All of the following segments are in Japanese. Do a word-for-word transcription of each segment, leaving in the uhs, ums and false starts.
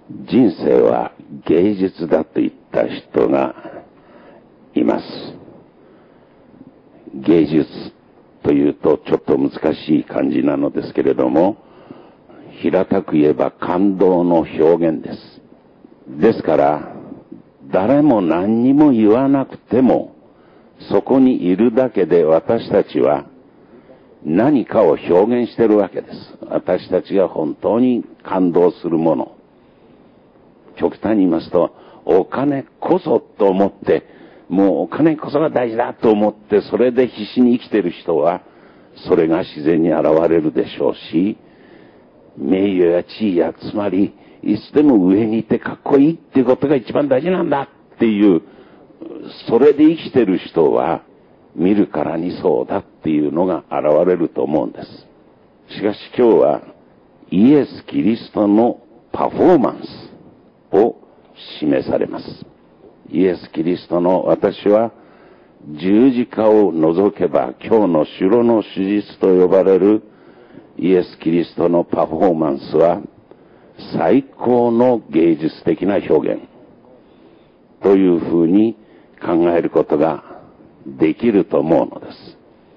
人生は芸術だと言った人がいます。芸術というとちょっと難しい感じなのですけれども、平たく言えば感動の表現です。ですから誰も何にも言わなくてもそこにいるだけで私たちは何かを表現しているわけです。私たちが本当に感動するもの。極端に言いますと、お金こそと思って、もうお金こそが大事だと思って、それで必死に生きている人は、それが自然に現れるでしょうし、名誉や地位や、つまり、いつでも上にいてかっこいいっていうことが一番大事なんだっていう、それで生きている人は、見るからにそうだっていうのが現れると思うんです。しかし今日は、イエス・キリストのパフォーマンスを示されます。イエス・キリストの私は十字架を除けば今日の城の手術と呼ばれるイエス・キリストのパフォーマンスは最高の芸術的な表現というふうに考えることができると思うのです。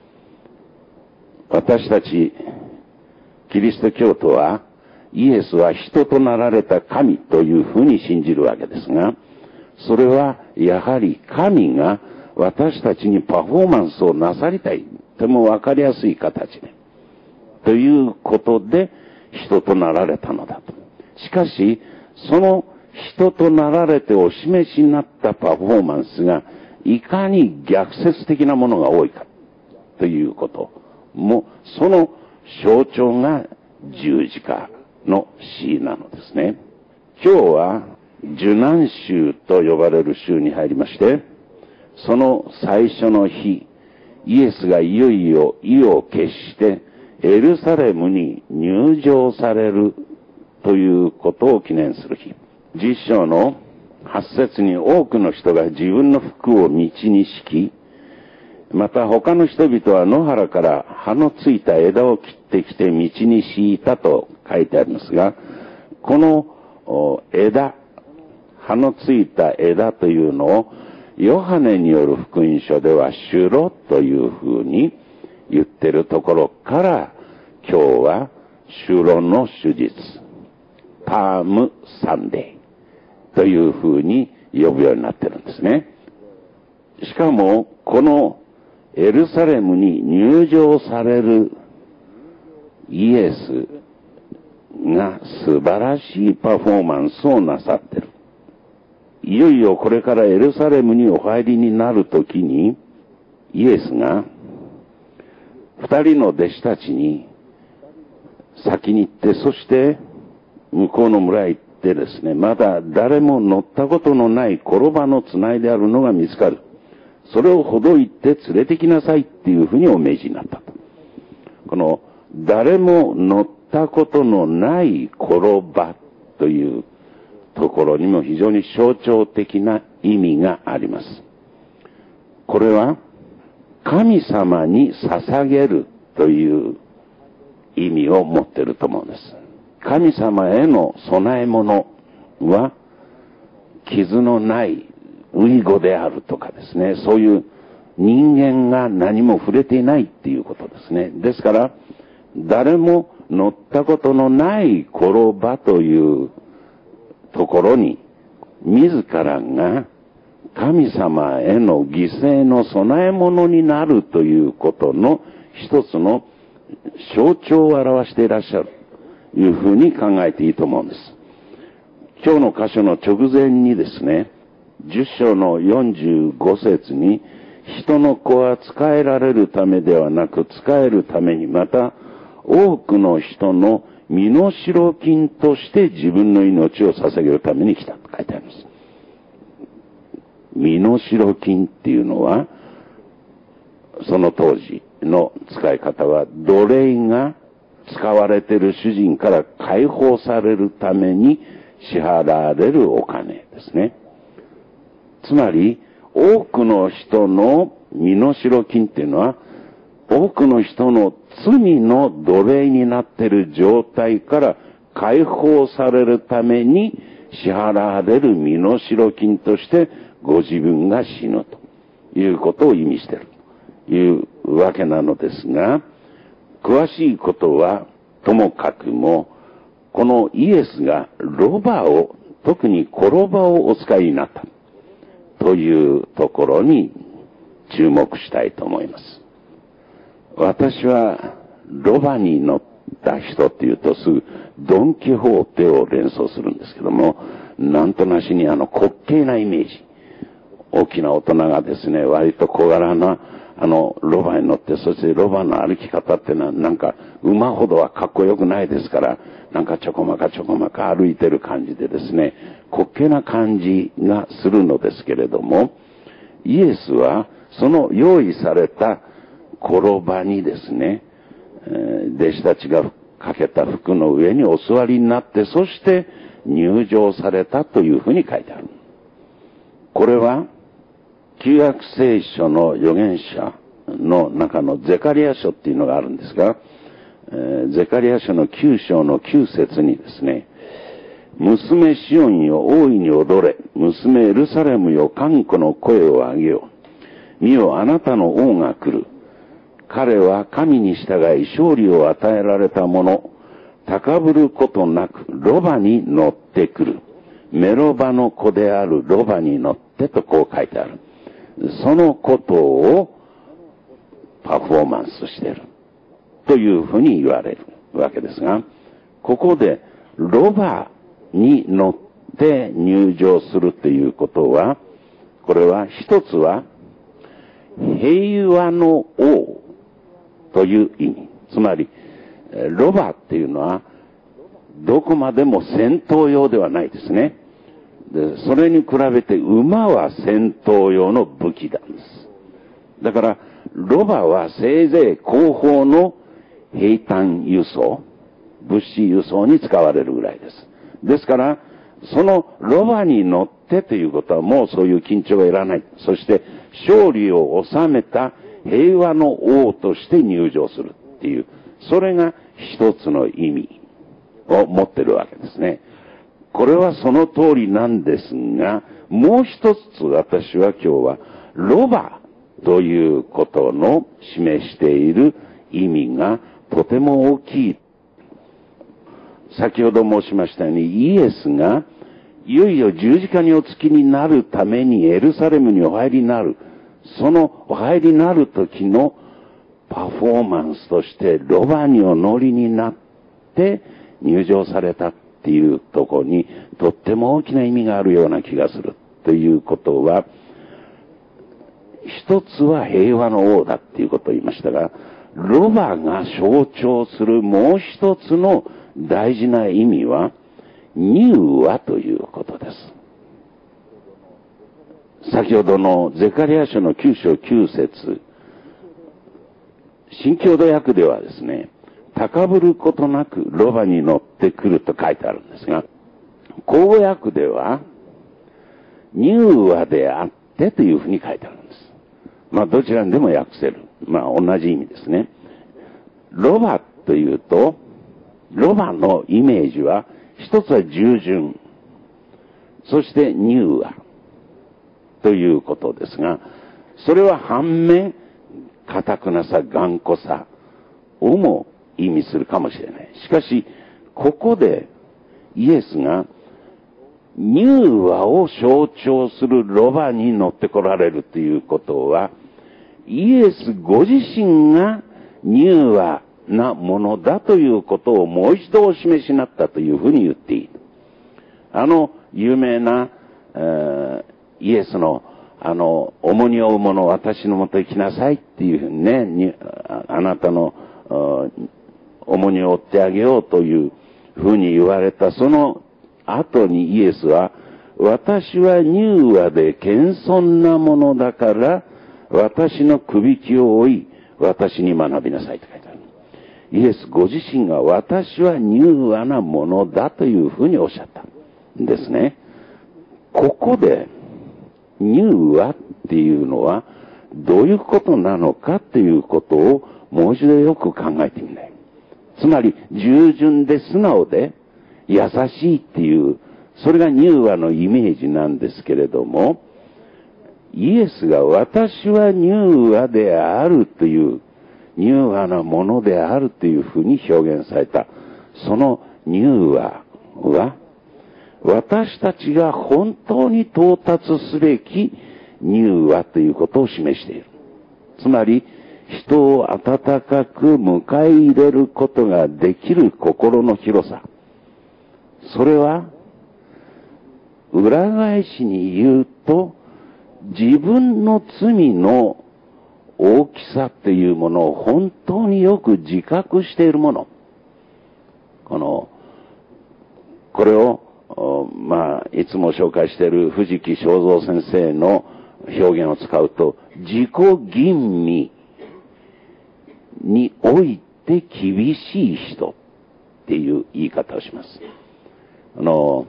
私たちキリスト教徒はイエスは人となられた神というふうに信じるわけですが、それはやはり神が私たちにパフォーマンスをなさりたい、とてもわかりやすい形でということで人となられたのだと。しかしその人となられてお示しになったパフォーマンスがいかに逆説的なものが多いかということも、その象徴が十字架の死なのですね。今日は受難週と呼ばれる週に入りまして、その最初の日、イエスがいよいよ意を決してエルサレムに入場されるということを記念する日。十章の八節に多くの人が自分の服を道に敷き、また他の人々は野原から葉のついた枝を切ってきて道に敷いたと書いてありますが、この枝、葉のついた枝というのをヨハネによる福音書ではシュロというふうに言ってるところから、今日はシュロの手術、パームサンデーというふうに呼ぶようになってるんですね。しかもこのエルサレムに入場されるイエスが素晴らしいパフォーマンスをなさっている。いよいよこれからエルサレムにお入りになるときに、イエスが二人の弟子たちに先に行って、そして向こうの村へ行ってですね、まだ誰も乗ったことのない転ばのつないであるのが見つかる。それをほどいて連れてきなさいっていうふうにお命じになったと。この誰も乗ったことのない転ばというところにも非常に象徴的な意味があります。これは神様に捧げるという意味を持っていると思うんです。神様への供え物は傷のない遺語であるとかですね、そういう人間が何も触れていないっていうことですね。ですから誰も乗ったことのない転ばというところに自らが神様への犠牲の供え物になるということの一つの象徴を表していらっしゃるというふうに考えていいと思うんです。今日の箇所の直前にですね、十章のよんじゅうご節に、人の子は仕えられるためではなく仕えるために、また多くの人の身代金として自分の命を捧げるために来たと書いてあります。身代金っていうのは、その当時の使い方は、奴隷が使われている主人から解放されるために支払われるお金ですね。つまり多くの人の身代金っていうのは、多くの人の罪の奴隷になっている状態から解放されるために支払われる身代金としてご自分が死ぬということを意味しているというわけなのですが、詳しいことはともかくも、このイエスがロバを、特に転ばをお使いになったというところに注目したいと思います。私はロバに乗った人っていうとすぐドン・キホーテを連想するんですけども、なんとなしにあの滑稽なイメージ。大きな大人がですね、割と小柄なあのロバに乗って、そしてロバの歩き方ってのはなんか馬ほどはかっこよくないですから、なんかちょこまかちょこまか歩いてる感じでですね、滑稽な感じがするのですけれども、イエスはその用意された転ばにですね、えー、弟子たちがかけた服の上にお座りになって、そして入場されたというふうに書いてある。これは旧約聖書の預言者の中のゼカリア書っていうのがあるんですが、えー、ゼカリア書のきゅう章のきゅう節にですね、娘シオンよ大いに踊れ、娘エルサレムよ歓喜の声を上げよう。見よあなたの王が来る。彼は神に従い勝利を与えられた者、高ぶることなくロバに乗ってくる。メロバの子であるロバに乗ってとこう書いてある。そのことをパフォーマンスしているというふうに言われるわけですが、ここでロバに乗って入場するということは、これは一つは平和の王という意味。つまりロバっていうのはどこまでも戦闘用ではないですね。でそれに比べて馬は戦闘用の武器なんです。だからロバはせいぜい後方の兵隊輸送、物資輸送に使われるぐらいです。ですからそのロバに乗ってということはもうそういう緊張がいらない。そして勝利を収めた平和の王として入場するっていう、それが一つの意味を持ってるわけですね。これはその通りなんですが、もう一つ私は今日はロバということの示している意味がとても大きい。先ほど申しましたように、イエスがいよいよ十字架におつきになるためにエルサレムにお入りになる。そのお入りになる時のパフォーマンスとしてロバにお乗りになって入場されたっていうところにとっても大きな意味があるような気がするということは、一つは平和の王だっていうことを言いましたが、ロバが象徴するもう一つの大事な意味は柔和ということです。先ほどのゼカリア書のきゅう章きゅう節、新共同訳ではですね、高ぶることなくロバに乗ってくると書いてあるんですが、口語訳では柔和であってというふうに書いてあるんです。まあどちらにでも訳せる。まあ同じ意味ですね。ロバというと、ロバのイメージは一つは従順、そして柔和ということですが、それは反面堅くなさ、頑固さをも意味するかもしれない。しかしここでイエスが柔和を象徴するロバに乗ってこられるということは、イエスご自身が柔和なものだということをもう一度お示しになったというふうに言っていい。あの有名な、えー、イエスのあの重荷を負う者、私のもとへ来なさいっていうふうにね、にあなたの重荷を負ってあげようというふうに言われたその後にイエスは、私は柔和で謙遜なものだから私のくびきを追い私に学びなさいと書いてある。イエスご自身が私は柔和なものだというふうにおっしゃったんですね。ここで柔和っていうのはどういうことなのかっていうことをもう一度よく考えてみない。つまり従順で素直で優しいっていうそれが柔和のイメージなんですけれども、イエスが私は柔和であるという、柔和なものであるというふうに表現された。その柔和は、私たちが本当に到達すべき柔和ということを示している。つまり、人を温かく迎え入れることができる心の広さ。それは、裏返しに言うと、自分の罪の大きさというものを本当によく自覚しているもの。この、これを、まあ、いつも紹介している藤木正三先生の表現を使うと、自己吟味において厳しい人っていう言い方をします。あの、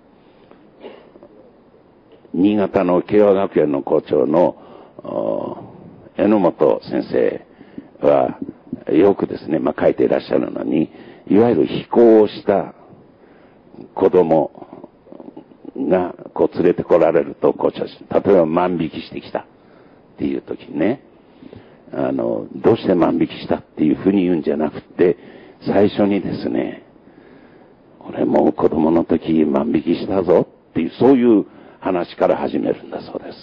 新潟の慶和学園の校長の榎本先生はよくですね、まあ書いていらっしゃるのに、いわゆる非行をした子供がこう連れてこられると校長、例えば万引きしてきたっていう時にね、あの、どうして万引きしたっていうふうに言うんじゃなくて、最初にですね、俺も子供の時万引きしたぞっていう、そういう話から始めるんだそうです。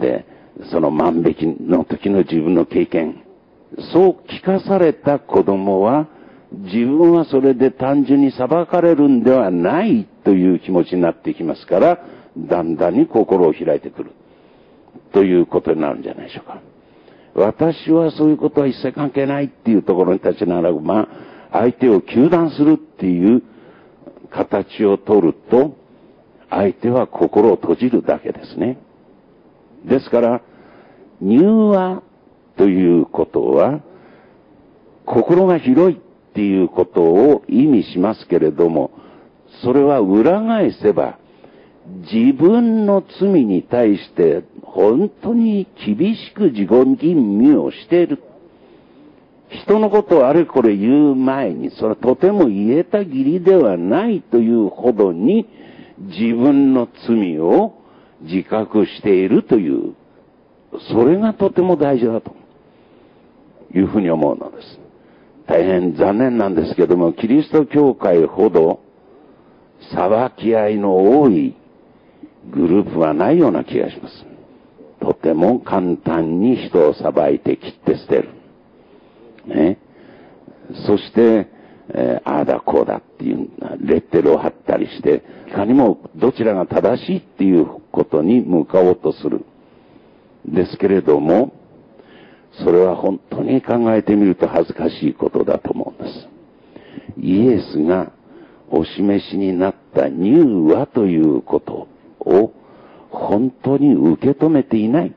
で、その万引きの時の自分の経験、そう聞かされた子供は、自分はそれで単純に裁かれるんではないという気持ちになってきますから、だんだんに心を開いてくるということになるんじゃないでしょうか。私はそういうことは一切関係ないっていうところに立ちながら、まあ、相手を糾弾するっていう形を取ると、相手は心を閉じるだけですね。ですから、柔和ということは、心が広いっていうことを意味しますけれども、それは裏返せば、自分の罪に対して本当に厳しく自己吟味をしている。人のことをあれこれ言う前に、それはとても言えた義理ではないというほどに、自分の罪を自覚しているという、それがとても大事だというふうに思うのです。大変残念なんですけども、キリスト教会ほど裁き合いの多いグループはないような気がします。とても簡単に人を裁いて切って捨てる。ね。そして、えー、ああだこうだっていうレッテルを貼ったりして、いかにもどちらが正しいっていうことに向かおうとする。ですけれども、それは本当に考えてみると恥ずかしいことだと思うんです。イエスがお示しになった柔和ということを本当に受け止めていない。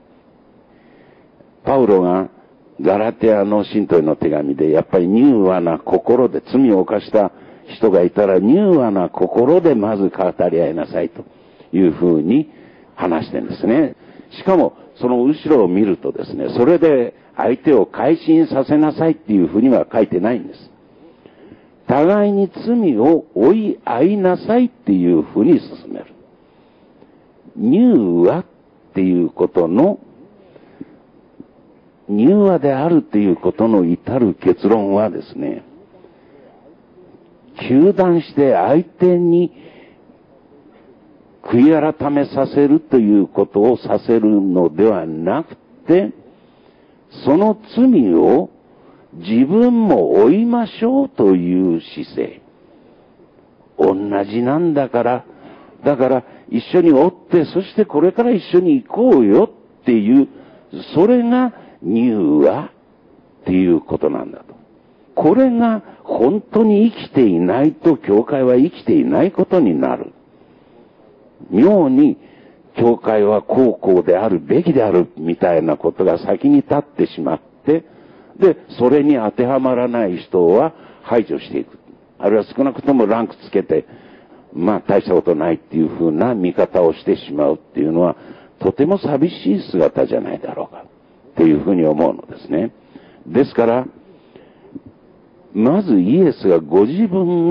パウロがガラテアの信徒への手紙で、やっぱり柔和な心で、罪を犯した人がいたら柔和な心でまず語り合いなさいというふうに話してるんですね。しかもその後ろを見るとですね、それで相手を改心させなさいっていうふうには書いてないんです。互いに罪を追い合いなさいっていうふうに進める。柔和っていうことの柔和であるということの至る結論はですね、糾弾して相手に悔い改めさせるということをさせるのではなくて、その罪を自分も負いましょうという姿勢。同じなんだから、だから一緒に追って、そしてこれから一緒に行こうよっていう、それが柔和っていうことなんだと。これが本当に生きていないと教会は生きていないことになる。妙に教会はこうこうであるべきであるみたいなことが先に立ってしまって、で、それに当てはまらない人は排除していく。あるいは少なくともランクつけて、まあ大したことないっていうふうな見方をしてしまうっていうのは、とても寂しい姿じゃないだろうか。というふうに思うのですね。ですから、まずイエスがご自分が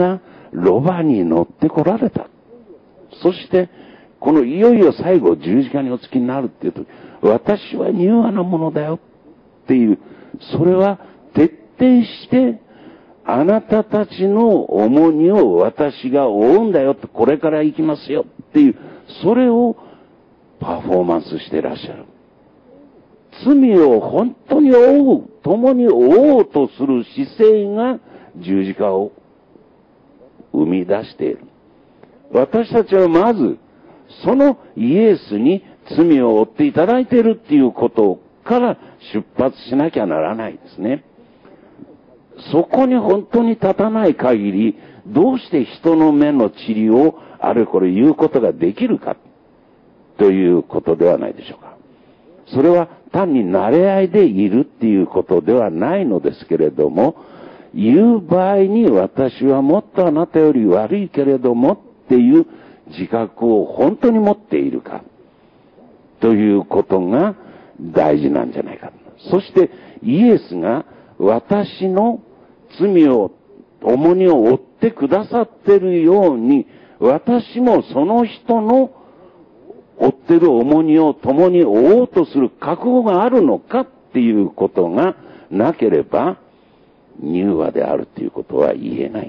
ロバに乗ってこられた。そして、このいよいよ最後十字架にお付きになるっていうと、私は柔和なものだよっていう、それは徹底して、あなたたちの重荷を私が負うんだよって、これから行きますよっていう、それをパフォーマンスしていらっしゃる。罪を本当に負う、共に負おうとする姿勢が十字架を生み出している。私たちはまず、そのイエスに罪を負っていただいているっていうことから出発しなきゃならないですね。そこに本当に立たない限り、どうして人の目の塵をあれこれ言うことができるかということではないでしょうか。それは単に慣れ合いでいるっていうことではないのですけれども、言う場合に私はもっとあなたより悪いけれどもっていう自覚を本当に持っているかということが大事なんじゃないか。そしてイエスが私の罪を、重荷を負ってくださっているように、私もその人の負っている重荷を共に負おうとする覚悟があるのかっていうことがなければ、柔和であるということは言えない。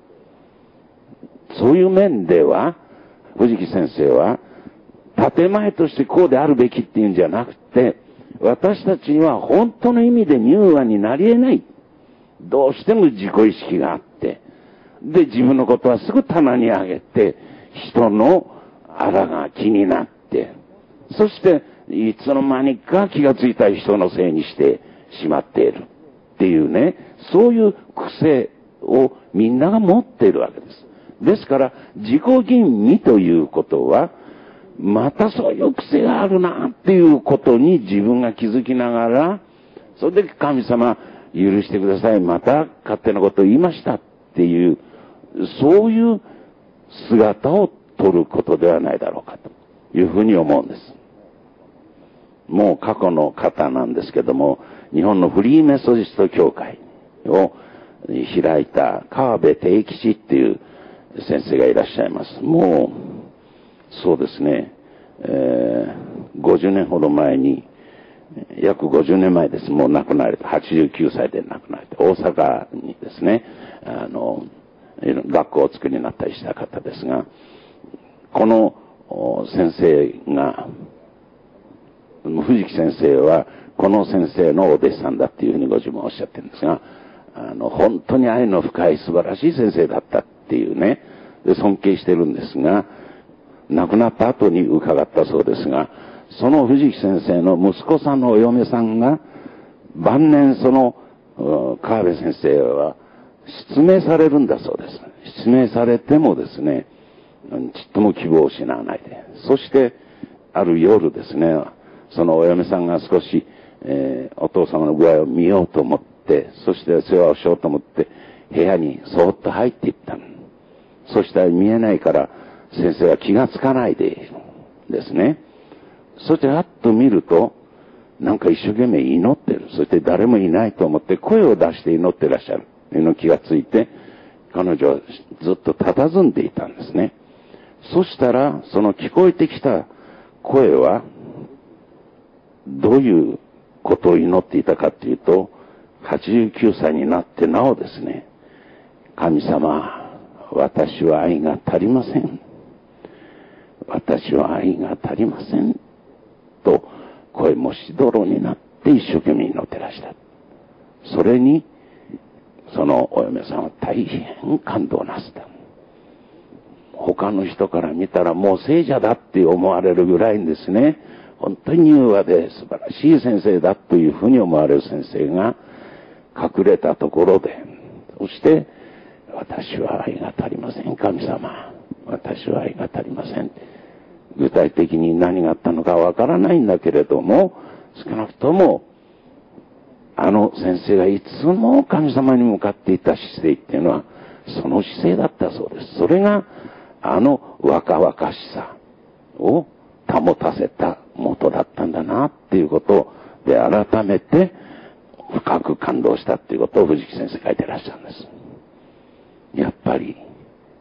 そういう面では、藤木先生は、建前としてこうであるべきっていうんじゃなくて、私たちには本当の意味で柔和になり得ない。どうしても自己意識があって、で、自分のことはすぐ棚に上げて、人のあらが気になって、そして、いつの間にか気がついた人のせいにしてしまっているっていうね、そういう癖をみんなが持っているわけです。ですから、自己吟味ということは、またそういう癖があるなっていうことに自分が気づきながら、それで神様許してください。また勝手なことを言いましたっていう、そういう姿を取ることではないだろうかというふうに思うんです。もう過去の方なんですけども、日本のフリーメソジスト教会を開いた川辺定吉っていう先生がいらっしゃいます。もう、そうですね、えー、ごじゅうねんほど前に、約ごじゅうねんまえです。もう亡くなられた。はちじゅうきゅうさいで亡くなられて、大阪にですね、あの、学校を作りになったりした方ですが、この先生が、藤木先生は、この先生のお弟子さんだっていうふうにご自分はおっしゃってるんですが、あの、本当に愛の深い素晴らしい先生だったっていうね、で尊敬してるんですが、亡くなった後に伺ったそうですが、その藤木先生の息子さんのお嫁さんが、晩年その、川辺先生は、失明されるんだそうです。失明されてもですね、ちっとも希望を失わないで。そして、ある夜ですね、そのお嫁さんが少し、えー、お父様の具合を見ようと思って、そして世話をしようと思って、部屋にそーっと入っていった。そしたら見えないから、先生は気がつかないでいるですね。そしてあっと見ると、なんか一生懸命祈ってる。そして誰もいないと思って声を出して祈ってらっしゃる。というの気がついて、彼女はずっと佇んでいたんですね。そしたら、その聞こえてきた声は、どういうことを祈っていたかというと、はちじゅうきゅうさいになってなおですね、神様、私は愛が足りません。私は愛が足りません。と、声もしどろになって一生懸命祈ってらした。それに、そのお嫁さんは大変感動なすった。他の人から見たらもう聖者だって思われるぐらいにですね、本当に柔和で素晴らしい先生だというふうに思われる先生が隠れたところで、そして私は愛が足りません、神様。私は愛が足りません。具体的に何があったのかわからないんだけれども、少なくともあの先生がいつも神様に向かっていた姿勢っていうのはその姿勢だったそうです。それがあの若々しさを保たせた元だったんだなっていうことで改めて深く感動したっていうことを藤木先生書いてらっしゃるんです。やっぱり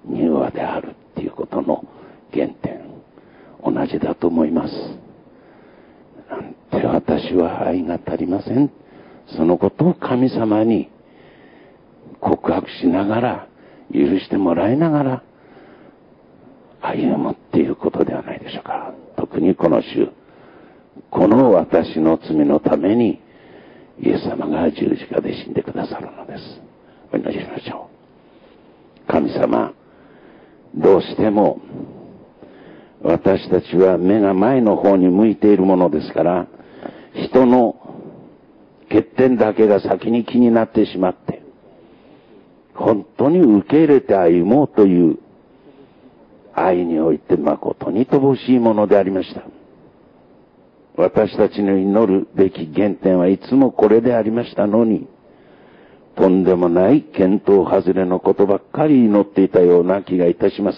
柔和であるっていうことの原点、同じだと思います。なんて私は愛が足りません。そのことを神様に告白しながら、許してもらいながら歩むっていうことではないでしょうか。特にこの週、この私の罪のためにイエス様が十字架で死んでくださるのです。お祈りしましょう。神様、どうしても私たちは目が前の方に向いているものですから、人の欠点だけが先に気になってしまって、本当に受け入れて歩もうという愛において誠に乏しいものでありました。私たちの祈るべき原点はいつもこれでありましたのに、とんでもない見当外れのことばっかり祈っていたような気がいたします。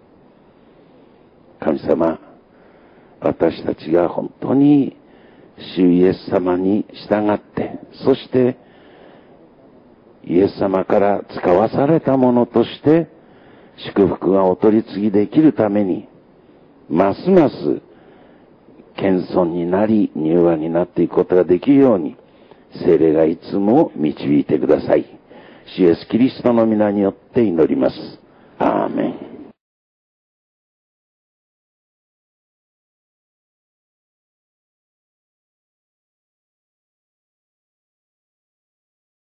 神様、私たちが本当に主イエス様に従って、そしてイエス様から使わされたものとして祝福がお取り次ぎできるために、ますます謙遜になり柔和になっていくことができるように、聖霊がいつも導いてください。主イエスキリストの皆によって祈ります。